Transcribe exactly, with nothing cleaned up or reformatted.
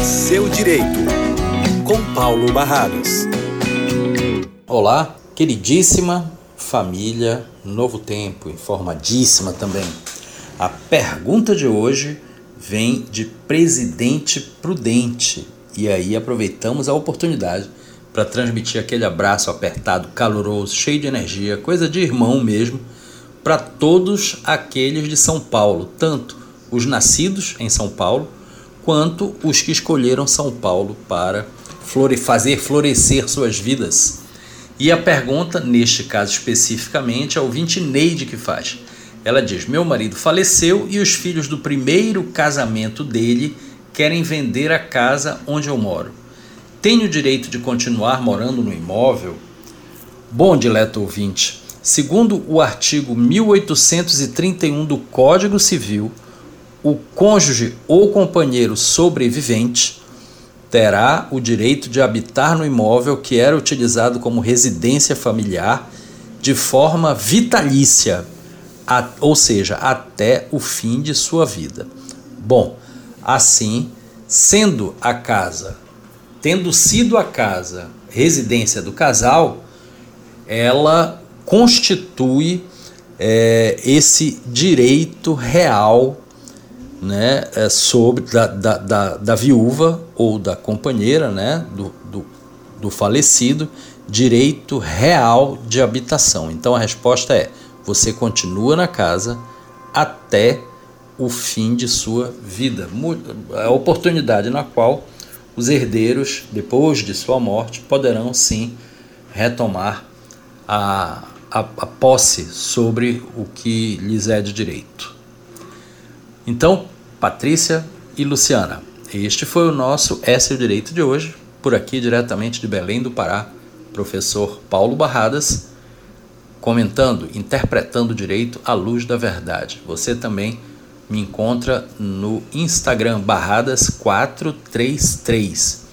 Seu Direito, com Paulo Barradas. Olá, queridíssima família Novo Tempo, informadíssima também. A pergunta de hoje vem de Presidente Prudente. E aí aproveitamos a oportunidade para transmitir aquele abraço apertado, caloroso, cheio de energia, coisa de irmão mesmo, para todos aqueles de São Paulo, tanto os nascidos em São Paulo, quanto os que escolheram São Paulo para flore- fazer florescer suas vidas. E a pergunta, neste caso especificamente, é o ouvinte Neide que faz. Ela diz: meu marido faleceu e os filhos do primeiro casamento dele querem vender a casa onde eu moro. Tenho o direito de continuar morando no imóvel? Bom, dileto ouvinte, segundo o artigo mil oitocentos e trinta e um do Código Civil, o cônjuge ou companheiro sobrevivente terá o direito de habitar no imóvel que era utilizado como residência familiar de forma vitalícia, a, ou seja, até o fim de sua vida. Bom, assim, sendo a casa, tendo sido a casa residência do casal, ela constitui é, esse direito real, né, é, sobre da, da, da, da viúva ou da companheira, né, do, do, do falecido, direito real de habitação. Então a resposta é: você continua na casa até o fim de sua vida. A oportunidade na qual os herdeiros, depois de sua morte, poderão sim retomar a, a, a posse sobre o que lhes é de direito. Então, Patrícia e Luciana, este foi o nosso É Seu Direito de hoje. Por aqui, diretamente de Belém do Pará, professor Paulo Barradas, comentando, interpretando o direito à luz da verdade. Você também me encontra no Instagram Barradas quatrocentos e trinta e três.